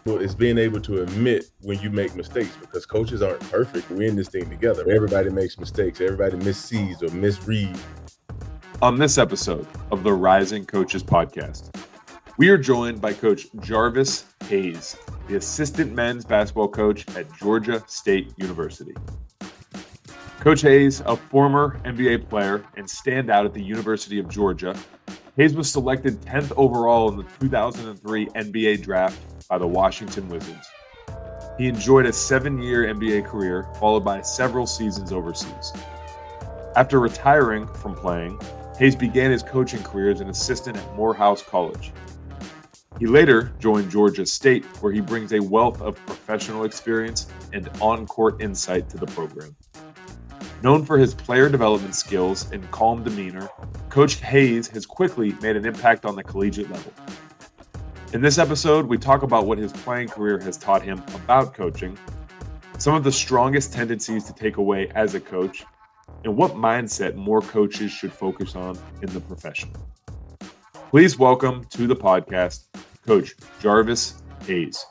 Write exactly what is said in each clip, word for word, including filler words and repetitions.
Well, it's being able to admit when you make mistakes, because coaches aren't perfect. We're in this thing together. Everybody makes mistakes. Everybody missees or misreads. On this episode of the Rising Coaches Podcast, we are joined by Coach Jarvis Hayes, the assistant men's basketball coach at Georgia State University. Coach Hayes, a former N B A player and standout at the University of Georgia, Hayes was selected tenth overall in the two thousand three N B A draft by the Washington Wizards. He enjoyed a seven-year N B A career, followed by several seasons overseas. After retiring from playing, Hayes began his coaching career as an assistant at Morehouse College. He later joined Georgia State, where he brings a wealth of professional experience and on-court insight to the program. Known for his player development skills and calm demeanor, Coach Hayes has quickly made an impact on the collegiate level. In this episode, we talk about what his playing career has taught him about coaching, some of the strongest tendencies to take away as a coach, and what mindset more coaches should focus on in the profession. Please welcome to the podcast, Coach Jarvis Hayes.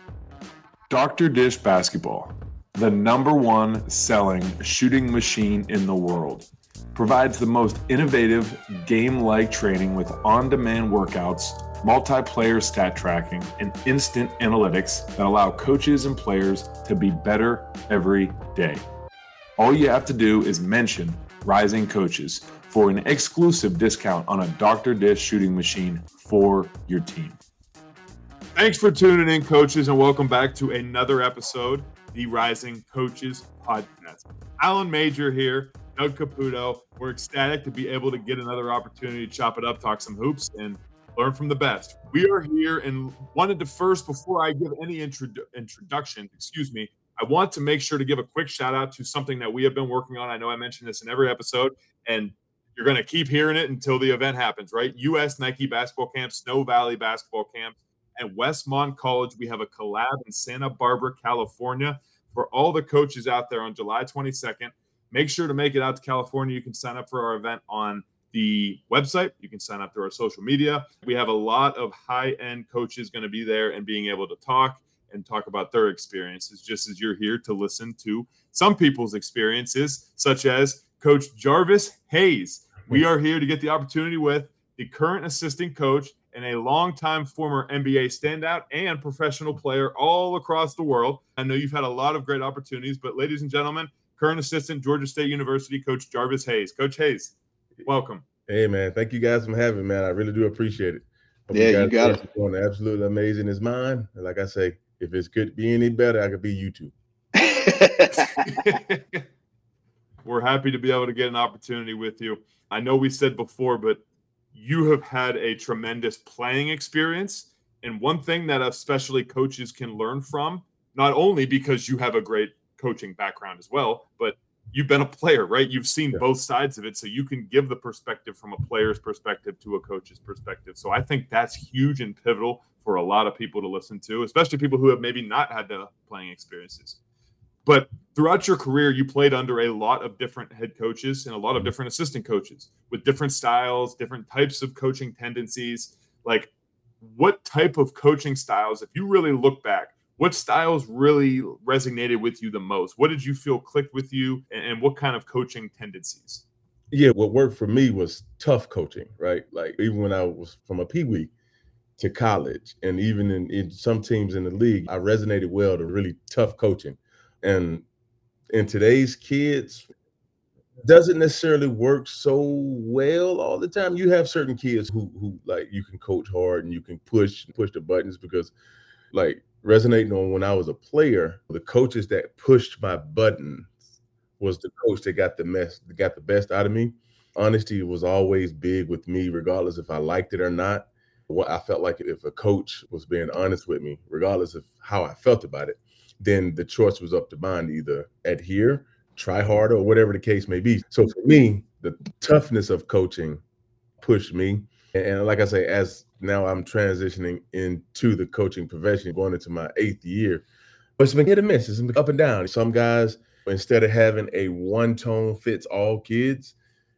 Doctor Dish Basketball, the number one selling shooting machine in the world, provides the most innovative game-like training with on-demand workouts, multiplayer stat tracking, and instant analytics that allow coaches and players to be better every day. All you have to do is mention Rising Coaches for an exclusive discount on a Doctor Dish shooting machine for your team. Thanks for tuning in, coaches, and welcome back to another episode, the Rising Coaches Podcast. Alan Major here, Doug Caputo. We're ecstatic to be able to get another opportunity to chop it up, talk some hoops, and learn from the best. We are here and wanted to first, before I give any intro- introduction, excuse me, I want to make sure to give a quick shout out to something that we have been working on. I know I mentioned this in every episode, and you're going to keep hearing it until the event happens, right? U S Nike basketball camp, Snow Valley basketball camp, and Westmont College. We have a collab in Santa Barbara, California. For all the coaches out there on July twenty-second, make sure to make it out to California. You can sign up for our event on the website. You can sign up through our social media. We have a lot of high-end coaches going to be there and being able to talk and talk about their experiences, just as you're here to listen to some people's experiences, such as Coach Jarvis Hayes. We are here to get the opportunity with the current assistant coach and a longtime former N B A standout and professional player all across the world. I know you've had a lot of great opportunities, but ladies and gentlemen, current assistant, Georgia State University, Coach Jarvis Hayes. Coach Hayes, welcome. Hey, man. Thank you guys for having me, man. I really do appreciate it. Hope yeah, you, you got it. Going absolutely amazing as mine. And like I say, if it's good to be any better, I could be you too. We're happy to be able to get an opportunity with you. I know we said before, but you have had a tremendous playing experience. And one thing that especially coaches can learn from, not only because you have a great coaching background as well, but you've been a player, right? You've seen yeah. both sides of it. So you can give the perspective from a player's perspective to a coach's perspective. So I think that's huge and pivotal for a lot of people to listen to, especially people who have maybe not had the playing experiences. But throughout your career, you played under a lot of different head coaches and a lot of different assistant coaches with different styles, different types of coaching tendencies. Like, what type of coaching styles, if you really look back, what styles really resonated with you the most? What did you feel clicked with you, and what kind of coaching tendencies? Yeah, what worked for me was tough coaching, right? Like, even when I was from a peewee to college, and even in, in some teams in the league, I resonated well to really tough coaching. And in today's kids, doesn't necessarily work so well all the time. You have certain kids who who like you can coach hard and you can push push the buttons, because like resonating on when I was a player, the coaches that pushed my buttons was the coach that got the mess that got the best out of me. Honesty was always big with me, regardless if I liked it or not. What I felt like if a coach was being honest with me, regardless of how I felt about it, then the choice was up to mine to either adhere, try harder, or whatever the case may be. So for me, the toughness of coaching pushed me. And like I say, as now I'm transitioning into the coaching profession, going into my eighth year, but it's been hit and miss. It's been up and down. Some guys, instead of having a one-tone fits all kids,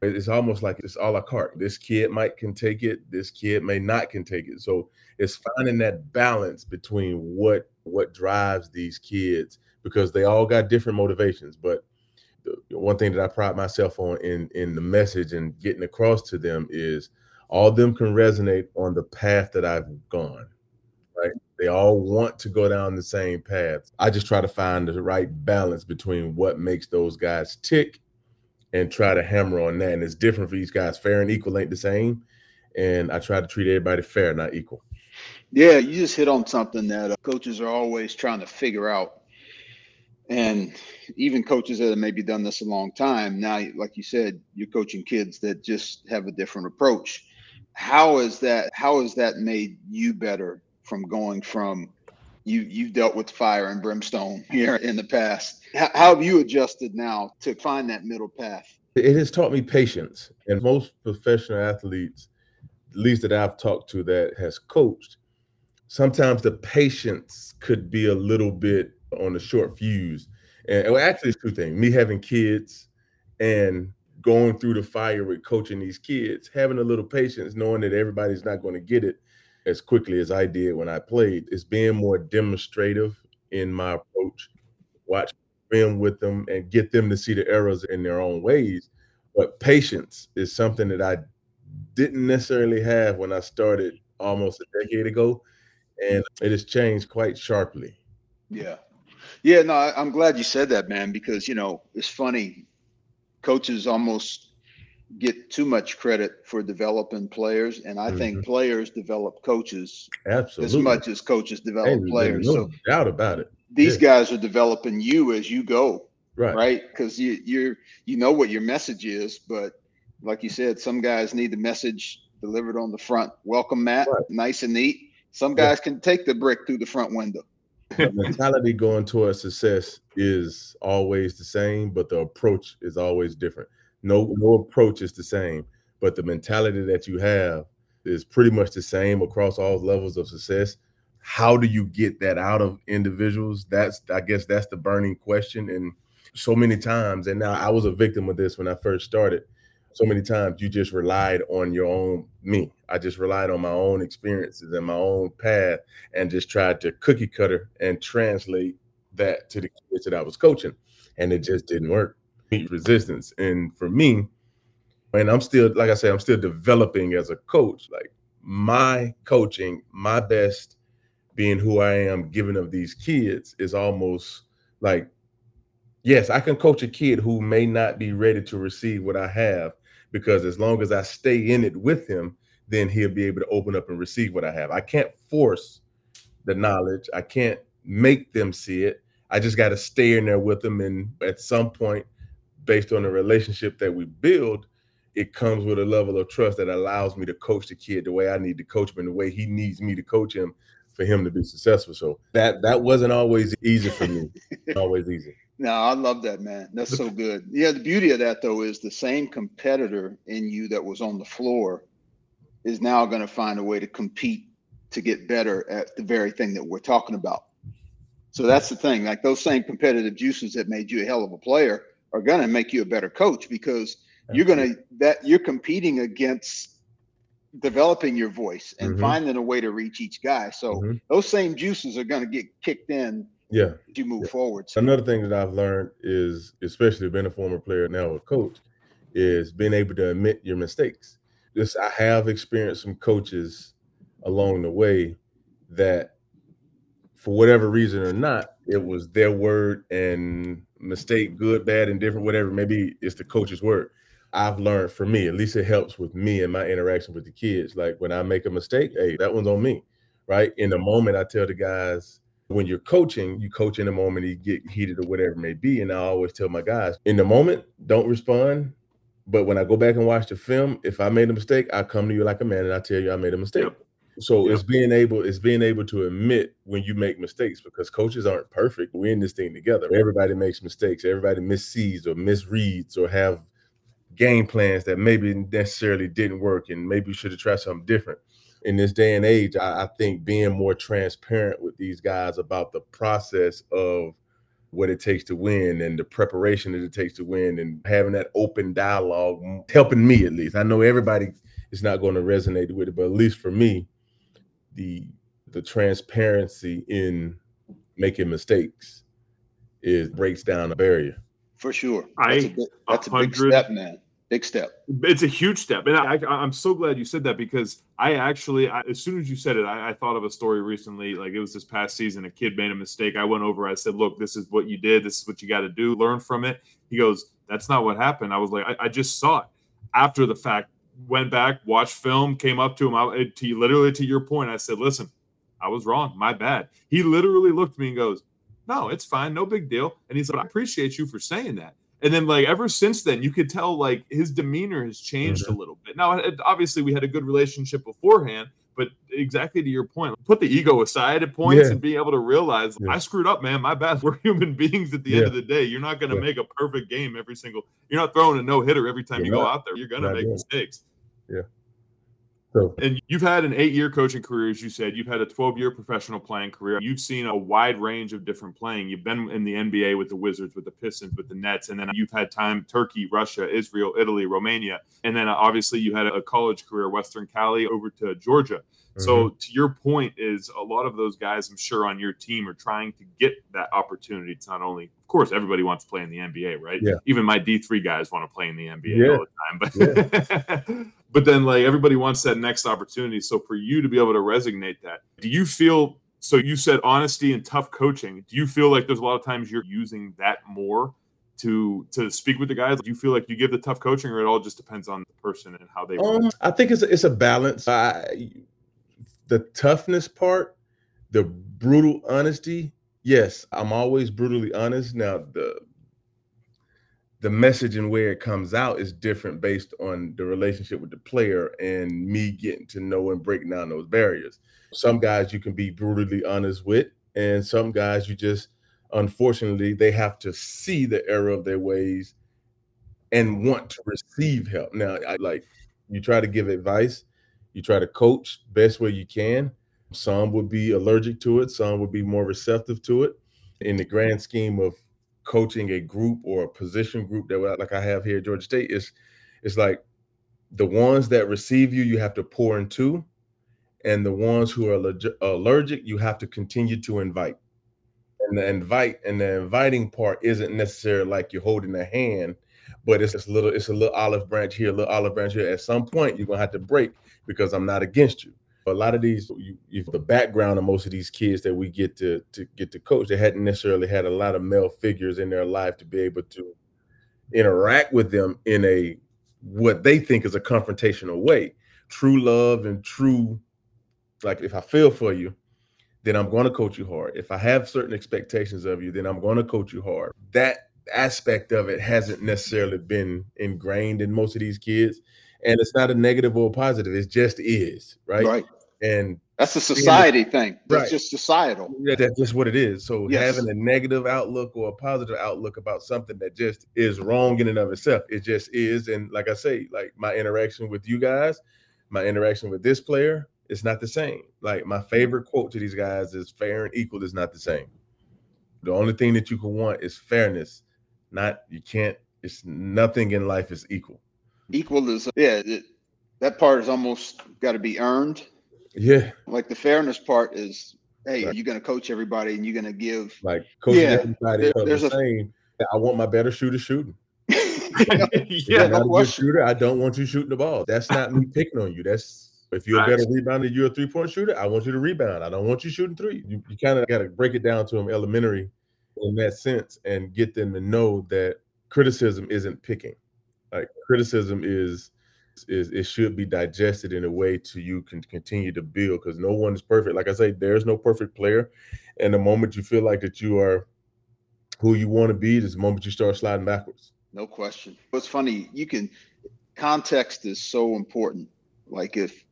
It's almost like it's a la carte. This kid might can take it, this kid may not can take it. So it's finding that balance between what what drives these kids, because they all got different motivations. But the one thing that I pride myself on in in the message and getting across to them is all of them can resonate on the path that I've gone, right? They all want to go down the same path. I just try to find the right balance between what makes those guys tick and try to hammer on that. And it's different for each guys. Fair and equal ain't the same. And I try to treat everybody fair, not equal. Yeah, you just hit on something that uh, coaches are always trying to figure out. And even coaches that have maybe done this a long time, now, like you said, you're coaching kids that just have a different approach. How is that, how has that made you better from going from, you, you've dealt with fire and brimstone here in the past. How, how have you adjusted now to find that middle path? It has taught me patience. And most professional athletes, at least that I've talked to that has coached, sometimes the patience could be a little bit on the short fuse. And well, actually, it's two things. Me having kids and going through the fire with coaching these kids, having a little patience, knowing that everybody's not going to get it as quickly as I did when I played, is being more demonstrative in my approach. Watch film with them and get them to see the errors in their own ways. But patience is something that I didn't necessarily have when I started almost a decade ago. And it has changed quite sharply. Yeah. Yeah, no, I, I'm glad you said that, man, because, you know, it's funny. Coaches almost get too much credit for developing players. And I mm-hmm. think players develop coaches Absolutely. as much as coaches develop Ain't, players. No so doubt about it. These yeah. guys are developing you as you go. Right. Right. Because you, you're, you know what your message is. But like you said, some guys need the message delivered on the front welcome mat, right. nice and neat. Some guys yeah. can take the brick through the front window. The mentality going towards success is always the same, but the approach is always different. No, no approach is the same, but the mentality that you have is pretty much the same across all levels of success. How do you get that out of individuals? That's, I guess that's the burning question. And so many times, and now I was a victim of this when I first started. So many times you just relied on your own me. I just relied on my own experiences and my own path and just tried to cookie cutter and translate that to the kids that I was coaching. And it just didn't work. Meet resistance. And for me, and I'm still, like I said, I'm still developing as a coach. Like my coaching, my best being who I am, giving of these kids is almost like, yes, I can coach a kid who may not be ready to receive what I have, because as long as I stay in it with him, then he'll be able to open up and receive what I have. I can't force the knowledge. I can't make them see it. I just got to stay in there with them. And at some point, based on the relationship that we build, it comes with a level of trust that allows me to coach the kid the way I need to coach him and the way he needs me to coach him for him to be successful. So that that wasn't always easy for me. Always easy. No, I love that, man. That's so good. Yeah, the beauty of that, though, is the same competitor in you that was on the floor is now going to find a way to compete to get better at the very thing that we're talking about. So that's the thing. Like those same competitive juices that made you a hell of a player are going to make you a better coach, because you're going to that you're competing against developing your voice and mm-hmm. finding a way to reach each guy. So mm-hmm. those same juices are going to get kicked in. Yeah. As you move yeah. forward. So. Another thing that I've learned is, especially being a former player, now a coach, is being able to admit your mistakes. Just I have experienced some coaches along the way that, for whatever reason or not, it was their word and mistake, good, bad, and different, whatever. Maybe it's the coach's word. I've learned, for me, at least it helps with me and my interaction with the kids. Like when I make a mistake, hey, that one's on me, right? In the moment, I tell the guys, when you're coaching, you coach in the moment, you get heated or whatever it may be. And I always tell my guys, in the moment, don't respond. But when I go back and watch the film, if I made a mistake, I come to you like a man and I tell you I made a mistake. Yep. So yep. it's being able, it's being able to admit when you make mistakes, because coaches aren't perfect. We're in this thing together. Everybody makes mistakes. Everybody missees or misreads or have game plans that maybe necessarily didn't work and maybe you should have tried something different. In this day and age, I, I think being more transparent with these guys about the process of what it takes to win and the preparation that it takes to win and having that open dialogue, helping me at least. I know everybody is not going to resonate with it, but at least for me, the the transparency in making mistakes is breaks down a barrier. For sure. I, That's a big, that's a big step, man. Big step. It's a huge step. And I, I, I'm so glad you said that, because I actually, I, as soon as you said it, I, I thought of a story recently. Like, it was this past season, a kid made a mistake. I went over, I said, look, this is what you did. This is what you got to do. Learn from it. He goes, that's not what happened. I was like, I, I just saw it after the fact, went back, watched film, came up to him. I, to, literally to your point, I said, listen, I was wrong. My bad. He literally looked at me and goes, no, it's fine. No big deal. And he said, I appreciate you for saying that. And then, like, ever since then, you could tell, like, his demeanor has changed mm-hmm. a little bit. Now, it, obviously, we had a good relationship beforehand, but exactly to your point, put the ego aside at points yeah. and being able to realize, yeah. I screwed up, man. My bad. We're human beings at the yeah. end of the day. You're not going to yeah. make a perfect game every single – you're not throwing a no-hitter every time you're you go not, out there. You're going to make doing. mistakes. Yeah. So. And you've had an eight-year coaching career, as you said. You've had a twelve-year professional playing career. You've seen a wide range of different playing. You've been in the N B A with the Wizards, with the Pistons, with the Nets, and then you've had time Turkey, Russia, Israel, Italy, Romania, and then obviously you had a college career, Western Cali over to Georgia. Mm-hmm. So to your point is a lot of those guys, I'm sure, on your team are trying to get that opportunity. It's not only, of course, everybody wants to play in the N B A, right? Yeah. Even my D three guys want to play in the N B A yeah. all the time. But yeah. But then, like, everybody wants that next opportunity. So for you to be able to resonate that, do you feel, so you said honesty and tough coaching. Do you feel like there's a lot of times you're using that more to to speak with the guys? Do you feel like you give the tough coaching, or it all just depends on the person and how they um, I think it's a, it's a balance. I, the toughness part, the brutal honesty, yes, I'm always brutally honest. Now, the the message and where it comes out is different based on the relationship with the player and me getting to know and breaking down those barriers. Some guys you can be brutally honest with, and some guys you just, unfortunately, they have to see the error of their ways and want to receive help. Now, I, like, you try to give advice, you try to coach best way you can. Some would be allergic to it. Some would be more receptive to it. In the grand scheme of coaching a group or a position group that like I have here at Georgia State, is it's like the ones that receive you, you have to pour into, and the ones who are allergic, allergic you have to continue to invite. And the invite and the inviting part isn't necessarily like you're holding a hand, but it's a little, it's a little olive branch here, a little olive branch here. At some point, you're gonna have to break because I'm not against you. A lot of these, you, you, the background of most of these kids that we get to to get to coach, they hadn't necessarily had a lot of male figures in their life to be able to interact with them in a what they think is a confrontational way. True love and true, like, if I feel for you, then I'm going to coach you hard. If I have certain expectations of you, then I'm going to coach you hard. That aspect of it hasn't necessarily been ingrained in most of these kids. And it's not a negative or a positive. It just is, right? Right. And that's a society and, thing. That's right. just societal. Yeah, that's just what it is. So yes. having a negative outlook or a positive outlook about something that just is wrong in and of itself, it just is. And like I say, like, my interaction with you guys, my interaction with this player, it's not the same. Like, my favorite quote to these guys is fair and equal is not the same. The only thing that you can want is fairness. Not, you can't, it's nothing in life is equal. Equal is, yeah, it, that part is almost got to be earned. Yeah. Like, the fairness part is, hey, right. you're going to coach everybody and you're going to give. Like, coaching yeah, everybody there, there's the a, same. I want my better shooter shooting. yeah, you're no not a question. good shooter, I don't want you shooting the ball. That's not me picking on you. That's, if you're a better rebounder, you're a three-point shooter, I want you to rebound. I don't want you shooting three. You, you kind of got to break it down to them elementary in that sense and get them to know that criticism isn't picking. Like, criticism is, is it should be digested in a way to you can continue to build, because no one is perfect. Like I say, there's no perfect player. And the moment you feel like that you are who you want to be, is the moment you start sliding backwards. No question. What's funny, you can, context is so important. Like, if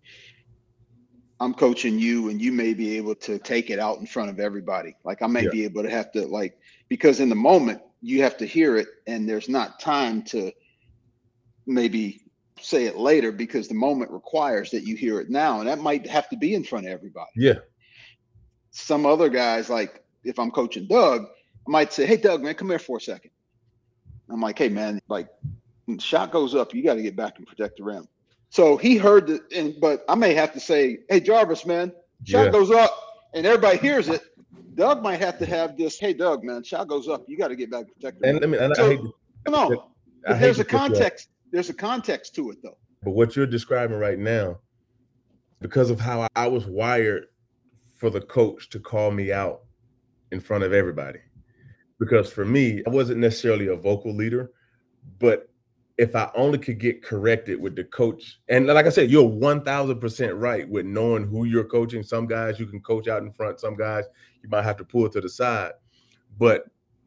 I'm coaching you and you may be able to take it out in front of everybody, like I may Yeah. be able to have to, like, because in the moment you have to hear it and there's not time to maybe say it later, because the moment requires that you hear it now, and that might have to be in front of everybody. Yeah. Some other guys, like if I'm coaching Doug, I might say, hey, Doug, man, come here for a second. I'm like, hey, man, like, when the shot goes up, you got to get back and protect the rim. So he heard the, and, but I may have to say, hey, Jarvis, man, shot Yeah. goes up, and everybody hears it. Doug might have to have this, hey, Doug, man, shot goes up. You got to get back and protect the rim. And, I mean, and So, I hate to, no, I but hate there's to a put you up. context. There's a context to it, though. But what you're describing right now, because of how I was wired for the coach to call me out in front of everybody. Because for me, I wasn't necessarily a vocal leader, but if I only could get corrected with the coach, and like I said, you're one thousand percent right with knowing who you're coaching. Some guys you can coach out in front, some guys you might have to pull to the side. But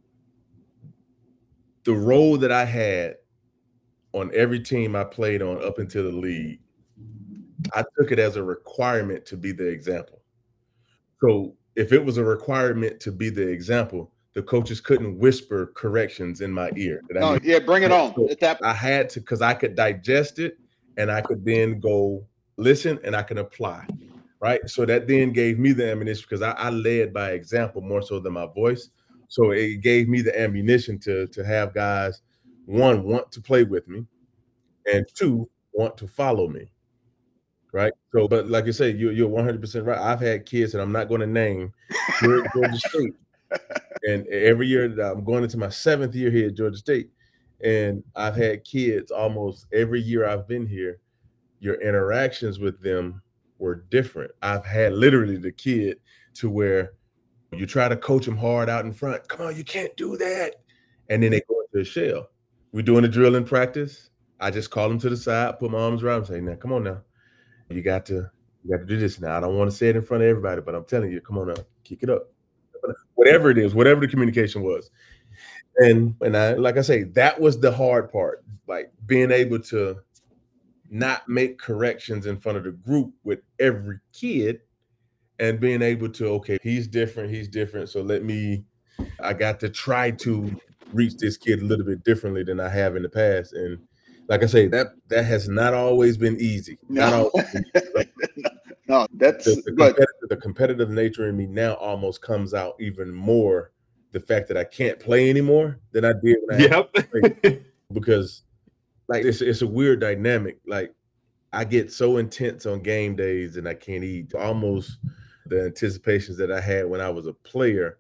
the role that I had on every team I played on up until the league, I took it as a requirement to be the example. So if it was a requirement to be the example, the coaches couldn't whisper corrections in my ear. That I No, needed. yeah, bring it on. So At that, I had to, because I could digest it and I could then go listen and I can apply, right? So that then gave me the ammunition, because I, I led by example more so than my voice. So it gave me the ammunition to, to have guys, one, want to play with me, and two, want to follow me, right? So, but like you say, you, you're one hundred percent right. I've had kids that I'm not going to name here at Georgia State. And every year that I'm going into my seventh year here at Georgia State, and I've had kids almost every year I've been here, your interactions with them were different. I've had literally the kid to where you try to coach them hard out in front. Come on, you can't do that. And then they go into a shell. We're doing a drill in practice. I just call them to the side, put my arms around them, say, now, come on now. You got to, you got to do this now. I don't want to say it in front of everybody, but I'm telling you, come on now, kick it up. Whatever it is, whatever the communication was. And and I, like I say, that was the hard part, like being able to not make corrections in front of the group with every kid, and being able to, okay, he's different, he's different. So let me, I got to try to reach this kid a little bit differently than I have in the past. And like I say, that that has not always been easy. Not no, always been easy. no, that's, The, the, but competitive, the competitive nature in me now almost comes out even more. The fact that I can't play anymore than I did when I Yep. had to play. Because like it's it's a weird dynamic. Like I get so intense on game days and I can't eat. Almost the anticipations that I had when I was a player,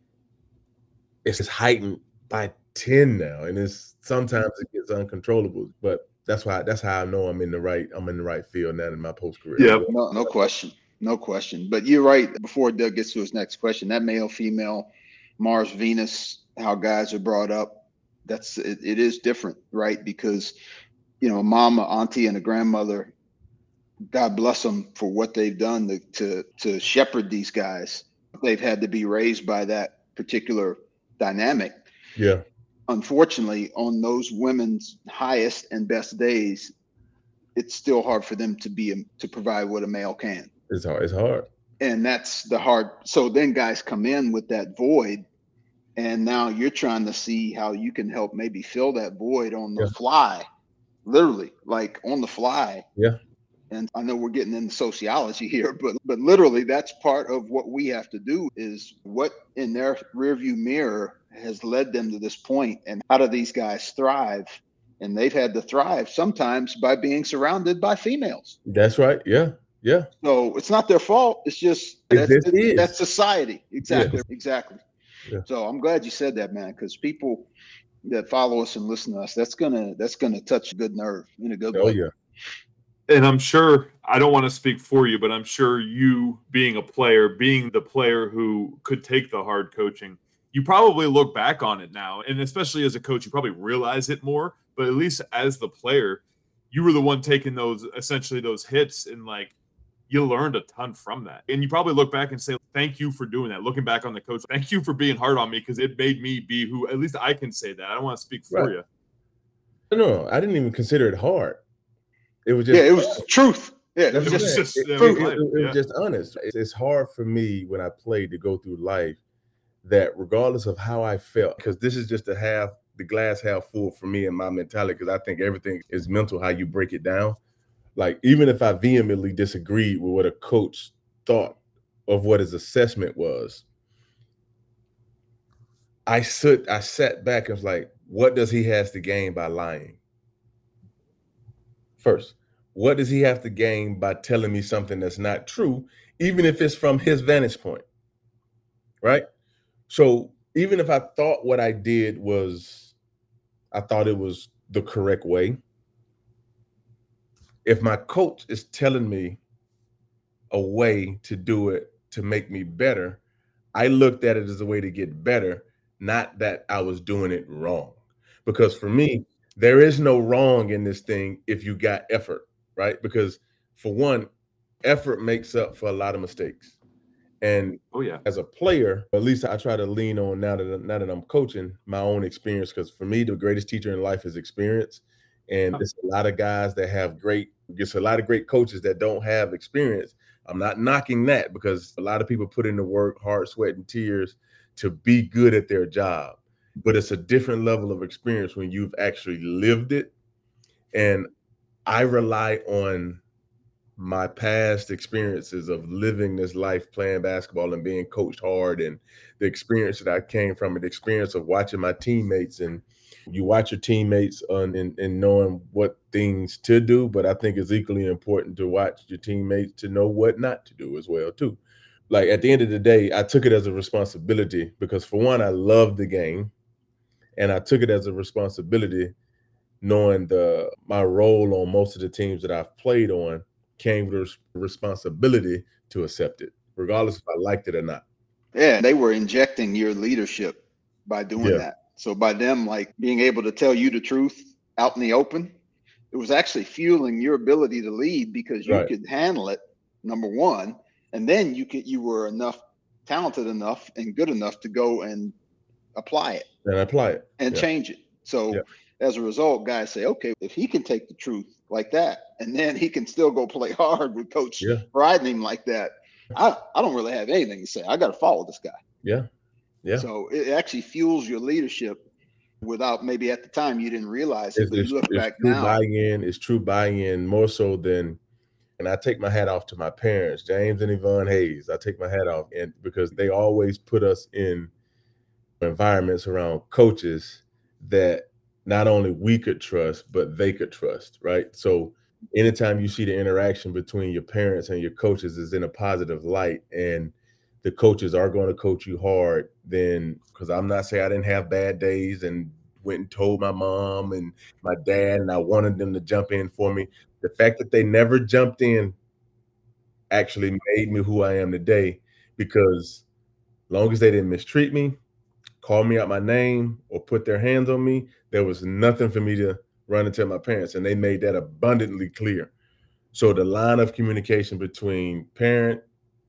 it's just heightened by ten now, and it's sometimes it gets uncontrollable. But that's why that's how I know I'm in the right I'm in the right field now in my post career. Yep. no, no question, no question. But you're right. Before Doug gets to his next question, that male, female, Mars, Venus, how guys are brought up, that's it, it is different, right? Because you know, a mama, auntie, and a grandmother, God bless them for what they've done to to, to shepherd these guys. They've had to be raised by that particular dynamic. Yeah. Unfortunately, on those women's highest and best days, it's still hard for them to be to provide what a male can. It's hard. It's hard. And that's the hard. So then guys come in with that void, and now you're trying to see how you can help maybe fill that void on the Yeah. fly, literally, like on the fly. Yeah. And I know we're getting into sociology here, but but literally that's part of what we have to do, is what in their rearview mirror has led them to this point, and how do these guys thrive? And they've had to thrive sometimes by being surrounded by females. That's right. Yeah. Yeah. So it's not their fault. It's just It that's, just it's- is. that's society. Exactly. Yeah. Exactly. Yeah. So I'm glad you said that, man, because people that follow us and listen to us, that's gonna that's gonna touch a good nerve in a good Oh way. yeah. And I'm sure, I don't want to speak for you, but I'm sure you being a player, being the player who could take the hard coaching, you probably look back on it now. And especially as a coach, you probably realize it more. But at least as the player, you were the one taking those, essentially those hits, and like you learned a ton from that. And you probably look back and say, thank you for doing that. Looking back on the coach, thank you for being hard on me, because it made me be who, at least I can say that. I don't want to speak for Right. you. No, I didn't even consider it hard. It was just Yeah, it was truth. Yeah, it That's was what It was just just, it, I it- mean, it- life, it- it yeah. was just honest. It's, it's hard for me when I play to go through life that regardless of how I felt, because this is just a half, the glass half full for me and my mentality, because I think everything is mental, how you break it down. Like, even if I vehemently disagreed with what a coach thought of what his assessment was, I sit, I sat back and was like, what does he has to gain by lying? First, what does he have to gain by telling me something that's not true, even if it's from his vantage point, right? So even if I thought what I did was, I thought it was the correct way, if my coach is telling me a way to do it to make me better, I looked at it as a way to get better, not that I was doing it wrong. Because for me, there is no wrong in this thing if you got effort, right? Because for one, effort makes up for a lot of mistakes. And oh yeah, as a player, at least I try to lean on now that now that I'm coaching my own experience. Because for me, the greatest teacher in life is experience. And there's a lot of guys that have great, just a lot of great coaches that don't have experience. I'm not knocking that, because a lot of people put in the work, hard sweat and tears to be good at their job. But it's a different level of experience when you've actually lived it. And I rely on my past experiences of living this life, playing basketball and being coached hard, and the experience that I came from, and the experience of watching my teammates. And you watch your teammates on and, and knowing what things to do, but I think it's equally important to watch your teammates to know what not to do as well too. Like at the end of the day, I took it as a responsibility because for one, I love the game, and I took it as a responsibility knowing the my role on most of the teams that I've played on came with a responsibility to accept it, regardless if I liked it or not. Yeah, they were injecting your leadership by doing Yeah. that. So by them like being able to tell you the truth out in the open, it was actually fueling your ability to lead, because you Right. could handle it, number one, and then you could you were enough talented enough and good enough to go and apply it And apply it and yeah. change it. So yeah. as a result, guys say, okay, if he can take the truth like that, and then he can still go play hard with coach yeah. riding him like that, I, I don't really have anything to say. I got to follow this guy. Yeah. Yeah. So it actually fuels your leadership without, maybe at the time you didn't realize it, It's, but it's, you look it's back true now. buy-in. It's true buy-in more so than, and I take my hat off to my parents, James and Yvonne Hayes. I take my hat off, and because they always put us in environments around coaches that not only we could trust, but they could trust, right? So anytime you see the interaction between your parents and your coaches is in a positive light, and the coaches are going to coach you hard, then, because I'm not saying I didn't have bad days and went and told my mom and my dad, and I wanted them to jump in for me. The fact that they never jumped in actually made me who I am today, because long as they didn't mistreat me, call me out my name, or put their hands on me, there was nothing for me to run and tell my parents. And they made that abundantly clear. So the line of communication between parent,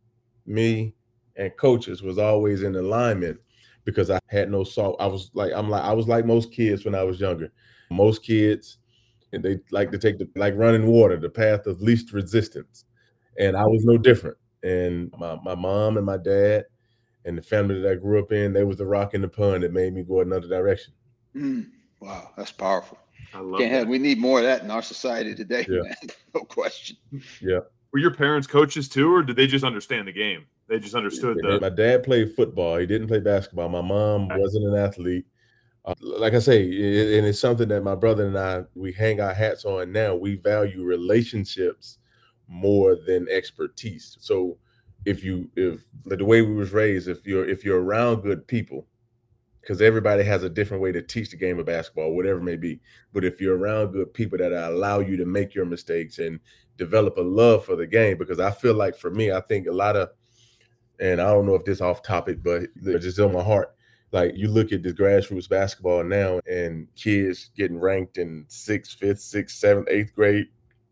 me, and coaches was always in alignment, because I had no salt. I was like, I'm like, I was like most kids when I was younger. Most kids, and they like to take the, like running water, the path of least resistance. And I was no different. And my, my mom and my dad and the family that I grew up in, they was the rock in the pond that made me go another direction. Mm, wow, that's powerful. I love Can't that. have, we need more of that in our society today, Yeah. man. No question. Yeah. Were your parents coaches too, or did they just understand the game? They just understood the. My dad played football. He didn't play basketball. My mom wasn't an athlete. Uh, like I say, it, and it's something that my brother and I, we hang our hats on now. We value relationships more than expertise. So if you, if the way we was raised, if you're, if you're around good people, because everybody has a different way to teach the game of basketball, whatever it may be. But if you're around good people that allow you to make your mistakes and develop a love for the game, because I feel like for me, I think a lot of, and I don't know if this off topic, but it's just on my heart. Like you look at this grassroots basketball now, and kids getting ranked in sixth, fifth, sixth, seventh, eighth grade.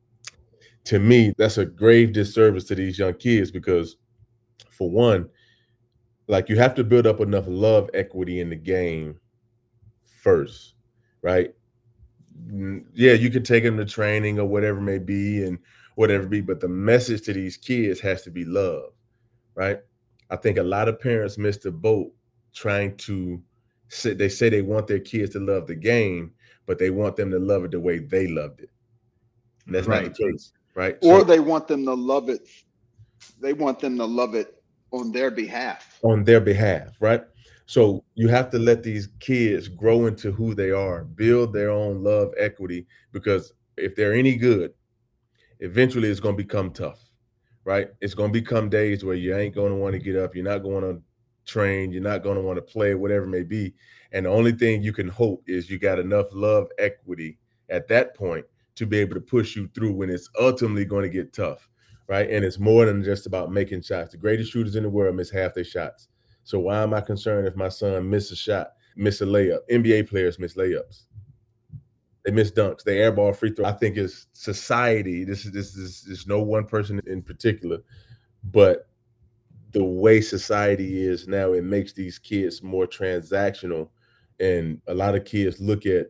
To me, that's a grave disservice to these young kids, because for one, like you have to build up enough love equity in the game first, right? Yeah, you can take them to training or whatever it may be and whatever it be, but the message to these kids has to be love, right? I think a lot of parents miss the boat trying to say, they say they want their kids to love the game, but they want them to love it the way they loved it. And that's Right. not the case, right? Or So, they want them to love it. They want them to love it on their behalf. on their behalf, right? So you have to let these kids grow into who they are, build their own love equity, because if they're any good, eventually it's going to become tough, right? It's going to become days where you ain't going to want to get up. You're not going to train. You're not going to want to play, whatever it may be. And the only thing you can hope is you got enough love equity at that point to be able to push you through when it's ultimately going to get tough, right? And it's more than just about making shots. The greatest shooters in the world miss half their shots. So why am I concerned if my son misses a shot, miss a layup? N B A players miss layups. They miss dunks. They airball free throw. I think it's society. This is this is there's no one person in particular, but the way society is now, it makes these kids more transactional, and a lot of kids look at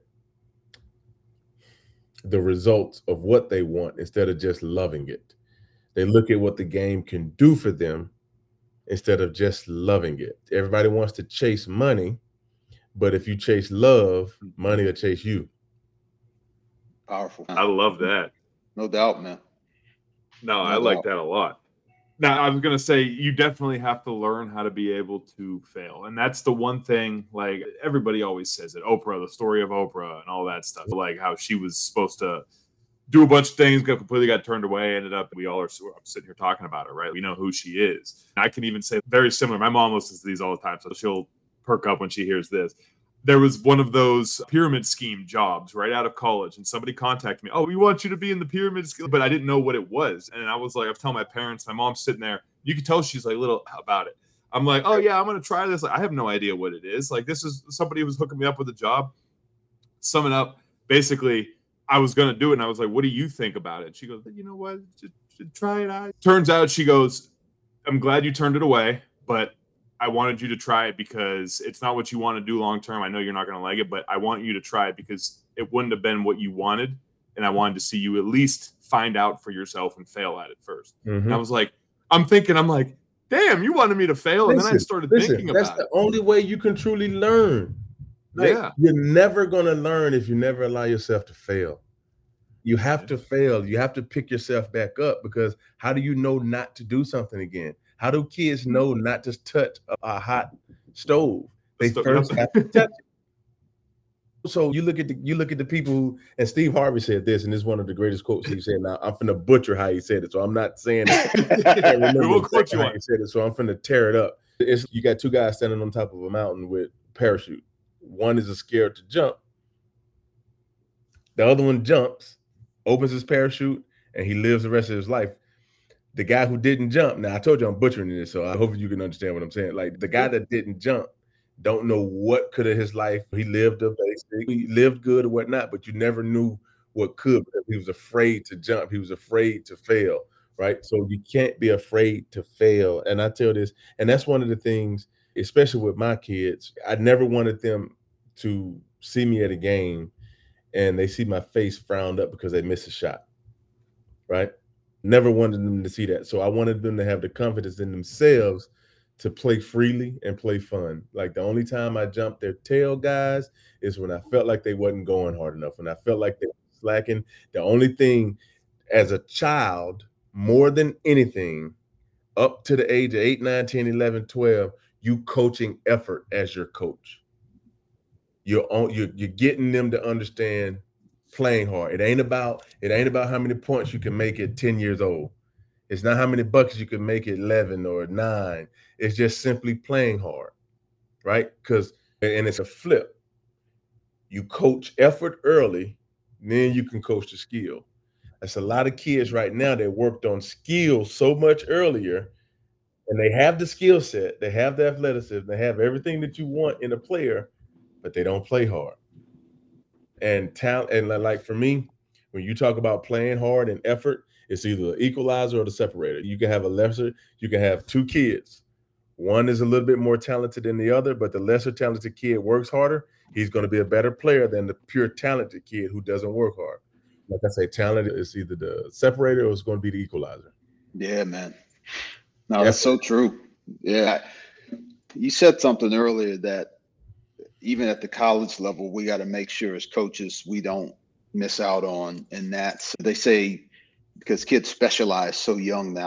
the results of what they want instead of just loving it. They look at what the game can do for them instead of just loving it. Everybody wants to chase money, but if you chase love, money will chase you. Powerful. I love that. No doubt, man. No, No I like doubt. that a lot. Now, I was going to say, you definitely have to learn how to be able to fail. And that's the one thing, like, everybody always says it. Oprah, the story of Oprah and all that stuff, like how she was supposed to do a bunch of things, got completely got turned away, ended up, we all are sitting here talking about her, right? We know who she is. I can even say very similar. My mom listens to these all the time, so she'll perk up when she hears this. There was one of those pyramid scheme jobs right out of college, and somebody contacted me. Oh, we want you to be in the pyramid scheme, but I didn't know what it was. And I was like, I was telling my parents, my mom's sitting there. You can tell she's like little about it. I'm like, oh yeah, I'm gonna try this. Like, I have no idea what it is. Like, this is somebody who was hooking me up with a job. Sum it up, basically, I was gonna do it, and I was like, what do you think about it? She goes, you know what? Just, just try it out. Turns out, she goes, I'm glad you turned it away, but I wanted you to try it because it's not what you want to do long term. I know you're not going to like it, but I want you to try it because it wouldn't have been what you wanted. And I wanted to see you at least find out for yourself and fail at it first. Mm-hmm. And I was like, I'm thinking, I'm like, damn, you wanted me to fail. Listen, and then I started listen, thinking about it. That's the only way you can truly learn. Like, yeah. You're never going to learn if you never allow yourself to fail. You have to fail. You have to pick yourself back up, because how do you know not to do something again? How do kids know not to touch a, a hot stove? They the first have to touch it. So you look at the you look at the people who, and Steve Harvey said this, and this is one of the greatest quotes he said. Now I'm finna butcher how he said it, so I'm not saying it. I remember we'll quote you how he said it, so I'm finna tear it up. It's, you got two guys standing on top of a mountain with parachute. One is scared to jump. The other one jumps, opens his parachute, and he lives the rest of his life. The guy who didn't jump, now I told you I'm butchering this, so I hope you can understand what I'm saying. Like, the guy that didn't jump don't know what could have his life. He lived a basic, he lived good or whatnot, but you never knew what could, because he was afraid to jump. He was afraid to fail, right? So you can't be afraid to fail. And I tell this, and that's one of the things, especially with my kids, I never wanted them to see me at a game and they see my face frowned up because they missed a shot, right? Never wanted them to see that. So I wanted them to have the confidence in themselves to play freely and play fun. Like, the only time I jumped their tail, guys, is when I felt like they wasn't going hard enough, when I felt like they were slacking. The only thing as a child, more than anything, up to the age of eight, nine, ten, eleven, twelve, you coaching effort as your coach. You're on, you're, you're getting them to understand playing hard. It ain't about it ain't about how many points you can make at ten years old. It's not how many buckets you can make at eleven or nine. It's just simply playing hard, right? Because and it's a flip. You coach effort early, then you can coach the skill. That's a lot of kids right now that worked on skill so much earlier, and they have the skill set, they have the athleticism, they have everything that you want in a player, but they don't play hard. And talent, and like for me, when you talk about playing hard and effort, it's either the equalizer or the separator. You can have a lesser, you can have two kids. One is a little bit more talented than the other, but the lesser talented kid works harder. He's going to be a better player than the pure talented kid who doesn't work hard. Like I say, talent is either the separator or it's going to be the equalizer. Yeah, man. No, that's so true. Yeah. You said something earlier that even at the college level, we got to make sure as coaches we don't miss out on. And that's, they say, because kids specialize so young now.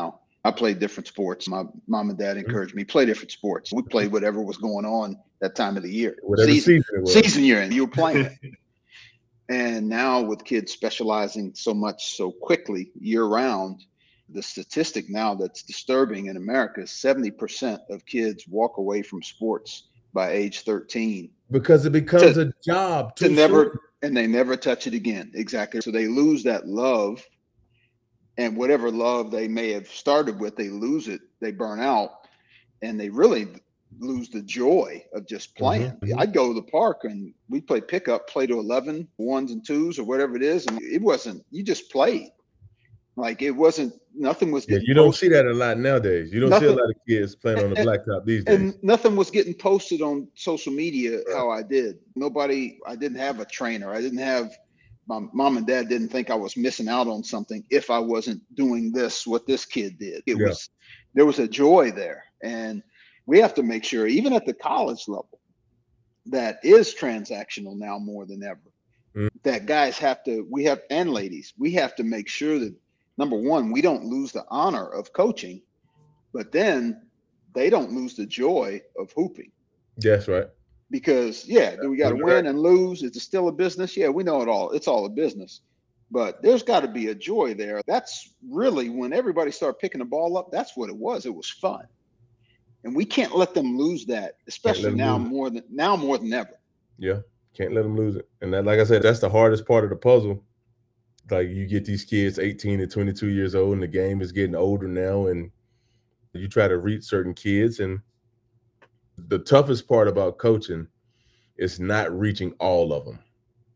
I played different sports. My mom and dad encouraged me play different sports. We played whatever was going on that time of the year. Whatever season, season it was. Season you're in, you were playing it. And now with kids specializing so much so quickly year round, the statistic now that's disturbing in America is seventy percent of kids walk away from sports by age thirteen. Because it becomes to, a job to never, and they never touch it again. Exactly. So they lose that love, and whatever love they may have started with, they lose it, they burn out, and they really lose the joy of just playing. Mm-hmm. I'd go to the park and we'd play pickup, play to eleven, ones and twos or whatever it is. And it wasn't, you just played. Like it wasn't, nothing was getting yeah, you don't posted. see that a lot nowadays. You don't nothing, see a lot of kids playing on the blacktop these days. And nothing was getting posted on social media right. how I did. Nobody, I didn't have a trainer. I didn't have, my mom and dad didn't think I was missing out on something if I wasn't doing this, what this kid did. It yeah. was, there was a joy there. And we have to make sure, even at the college level, that is transactional now more than ever, mm. that guys have to, we have, and ladies, we have to make sure that, number one, we don't lose the honor of coaching, but then they don't lose the joy of hooping. That's right. Because, yeah, do we got to win right. and lose? Is it still a business? Yeah, we know it all. It's all a business. But there's got to be a joy there. That's really when everybody started picking the ball up, that's what it was. It was fun. And we can't let them lose that, especially now more than now more than ever. Yeah, can't let them lose it. And that, like I said, that's the hardest part of the puzzle. Like you get these kids eighteen to twenty-two years old, and the game is getting older now, and you try to reach certain kids. And the toughest part about coaching is not reaching all of them.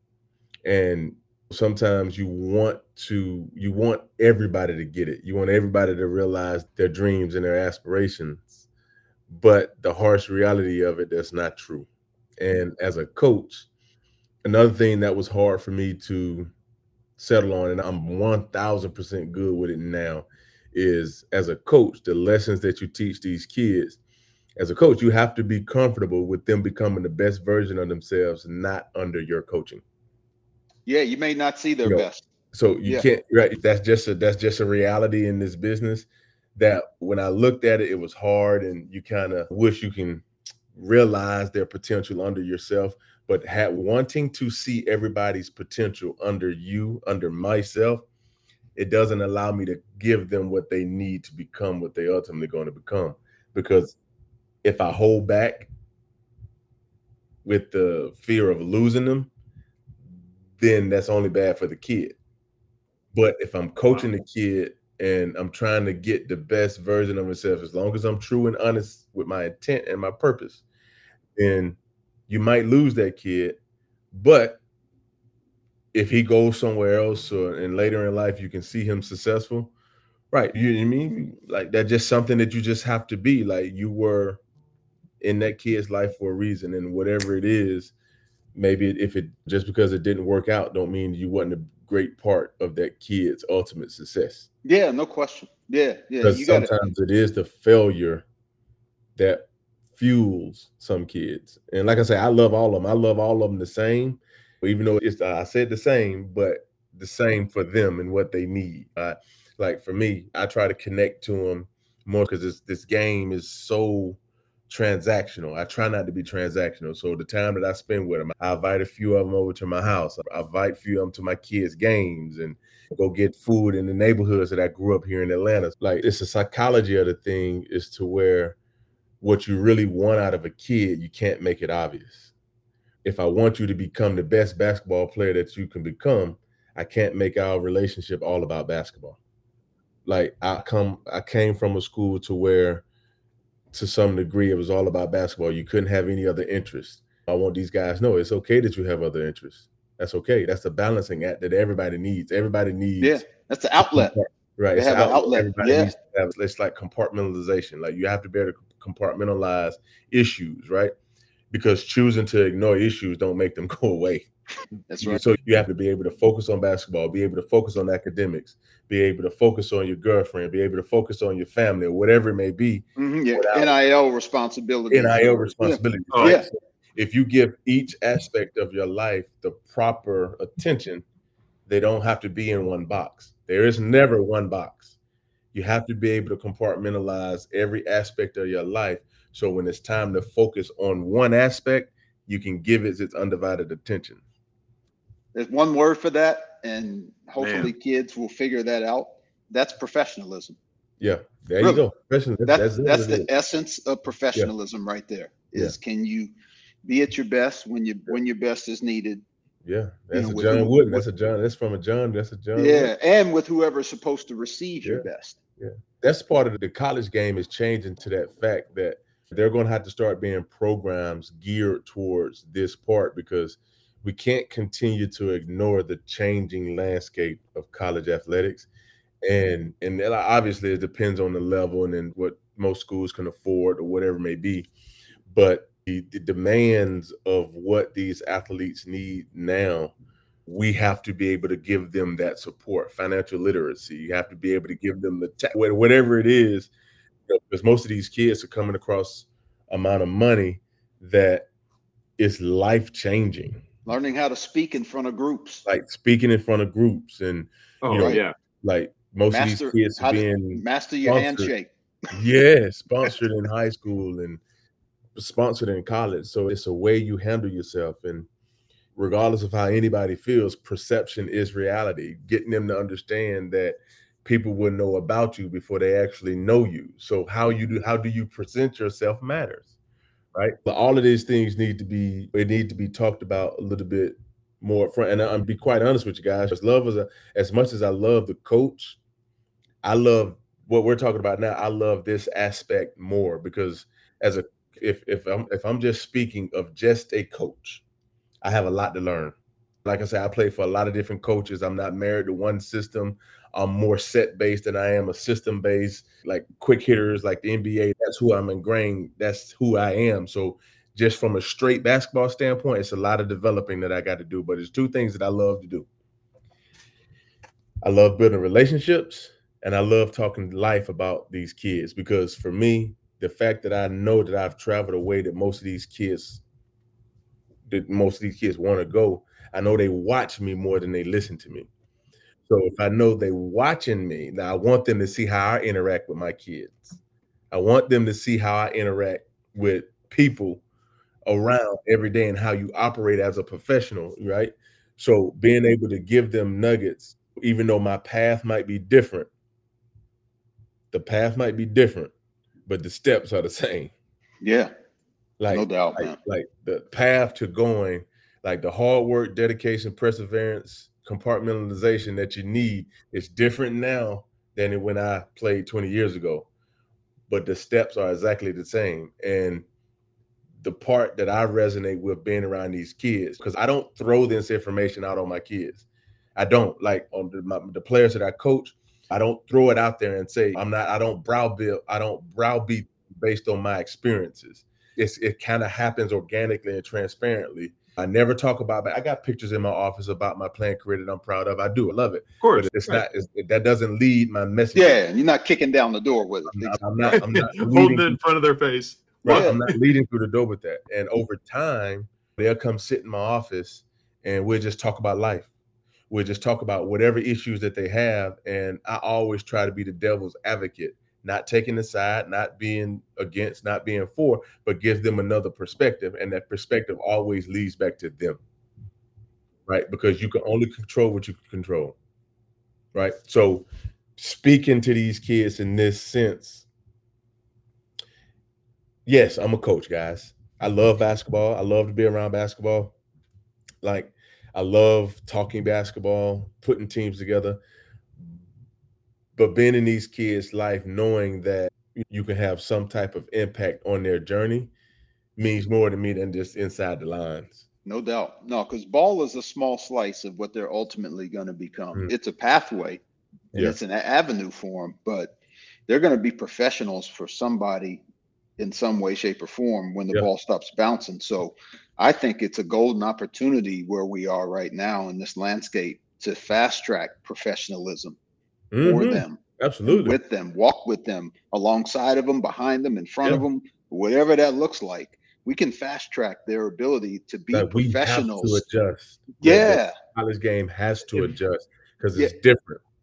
And sometimes you want to, you want everybody to get it. You want everybody to realize their dreams and their aspirations. But the harsh reality of it, that's not true. And as a coach, another thing that was hard for me to settle on, and I'm one thousand percent good with it now, is as a coach, the lessons that you teach these kids. As a coach, you have to be comfortable with them becoming the best version of themselves, not under your coaching. Yeah, you may not see their you know, best. So you yeah. can't, right? That's just a that's just a reality in this business. That when I looked at it, it was hard, and you kind of wish you can realize their potential under yourself, but had wanting to see everybody's potential under you, under myself, it doesn't allow me to give them what they need to become what they ultimately going to become. Because if I hold back with the fear of losing them, then that's only bad for the kid. But if I'm coaching the kid and I'm trying to get the best version of myself, as long as I'm true and honest with my intent and my purpose, then you might lose that kid. But if he goes somewhere else, or and later in life you can see him successful, right? You know what I mean? Like that's just something that you just have to be. Like you were in that kid's life for a reason, and whatever it is, maybe if it just because it didn't work out, don't mean you wasn't a great part of that kid's ultimate success. Yeah, no question. Yeah, yeah. Because sometimes it is the failure that fuels some kids. And like I say, I love all of them. I love all of them the same, even though it's uh, I said the same, but the same for them and what they need. Uh, like for me, I try to connect to them more because this this game is so transactional. I try not to be transactional. So the time that I spend with them, I invite a few of them over to my house. I invite a few of them to my kids' games and go get food in the neighborhoods that I grew up here in Atlanta. Like it's the psychology of the thing is to where what you really want out of a kid, you can't make it obvious. If I want you to become the best basketball player that you can become, I can't make our relationship all about basketball. Like I come, I came from a school to where to some degree, it was all about basketball. You couldn't have any other interest. I want these guys to know it's okay that you have other interests. That's okay. That's the balancing act that everybody needs. Everybody needs. Yeah, that's the outlet. Right. They it's have an an outlet. Everybody yeah. needs to have, it's like compartmentalization. Like you have to be able to compartmentalize issues, right? Because choosing to ignore issues don't make them go away. That's right. So you have to be able to focus on basketball, be able to focus on academics, be able to focus on your girlfriend, be able to focus on your family or whatever it may be. Mm-hmm, yeah. N I L responsibility. N I L responsibility. Yeah. Right? Yeah. So if you give each aspect of your life the proper attention, they don't have to be in one box. There is never one box. You have to be able to compartmentalize every aspect of your life. So when it's time to focus on one aspect, you can give it its undivided attention. There's one word for that, and hopefully Man. kids will figure that out. That's professionalism. Yeah, there really. you go. Professionalism. That's that's, that's the is. essence of professionalism yeah. right there. Is yeah. can you be at your best when you when your best is needed? Yeah, that's you know, a John Wooden. That's a John. That's from a John. That's a John. Yeah, Wooden. And with whoever's supposed to receive yeah. your best. Yeah, that's part of the college game is changing to that fact that they're going to have to start being programs geared towards this part, because we can't continue to ignore the changing landscape of college athletics. And and obviously it depends on the level and then what most schools can afford or whatever it may be. But the, the demands of what these athletes need now, we have to be able to give them that support, financial literacy. You have to be able to give them the ta- whatever it is, you know, because most of these kids are coming across amount of money that is life-changing. Learning how to speak in front of groups. Like speaking in front of groups and, oh, you know, yeah. like most master, of these kids are being master your handshake. Yeah, sponsored in high school and sponsored in college. So it's a way you handle yourself. And regardless of how anybody feels, perception is reality. Getting them to understand that people will know about you before they actually know you. So how you do, how do you present yourself matters, right? But all of these things need to be, they need to be talked about a little bit more front. And I'll be quite honest with you guys. As love as a, as much as I love the coach, I love what we're talking about now. I love this aspect more because as a, if if I'm if I'm just speaking of just a coach, I have a lot to learn. Like I said, I play for a lot of different coaches. I'm not married to one system. I'm more set based than I am a system based, like quick hitters, like the N B A. That's who I'm ingrained. That's who I am. So just from a straight basketball standpoint, it's a lot of developing that I got to do. But it's two things that I love to do. I love building relationships, and I love talking life about these kids, because for me, the fact that I know that I've traveled a way that most of these kids, that most of these kids want to go, I know they watch me more than they listen to me. So if I know they watching me, now I want them to see how I interact with my kids. I want them to see how I interact with people around every day and how you operate as a professional, right? So being able to give them nuggets, even though my path might be different, the path might be different, but the steps are the same. Yeah, like no doubt, like, man. Like the path to going, like the hard work, dedication, perseverance, compartmentalization that you need is different now than when I played twenty years ago, but the steps are exactly the same. And the part that I resonate with being around these kids, because I don't throw this information out on my kids. I don't, like on the, my, the players that I coach, I don't throw it out there and say, I'm not, I don't browbeat, I don't browbeat based on my experiences. It's, it kind of happens organically and transparently. I never talk about it. I got pictures in my office about my playing career that I'm proud of. I do. I love it. Of course. But it's right. not, it's, it, that doesn't lead my message. Yeah. You're not kicking down the door with it. I'm not, I'm not, I'm not holding it in front of their face. Right. Yeah. I'm not leading through the door with that. And over time, they'll come sit in my office and we'll just talk about life. We'll just talk about whatever issues that they have. And I always try to be the devil's advocate, not taking a side, not being against, not being for, but gives them another perspective. And that perspective always leads back to them, right? Because you can only control what you can control, right? So speaking to these kids in this sense, yes, I'm a coach, guys. I love basketball. I love to be around basketball. Like, I love talking basketball, putting teams together. But being in these kids' life, knowing that you can have some type of impact on their journey means more to me than just inside the lines. No doubt. No, because ball is a small slice of what they're ultimately going to become. Mm. It's a pathway and yeah. it's an avenue for them, but they're going to be professionals for somebody in some way, shape, or form when the yeah. ball stops bouncing. So I think it's a golden opportunity where we are right now in this landscape to fast track professionalism mm-hmm. for them. Absolutely. With them, walk with them, alongside of them, behind them, in front yeah. of them, whatever that looks like. We can fast track their ability to be like professionals. We have to adjust. Yeah. The college game has to adjust because it's yeah. different.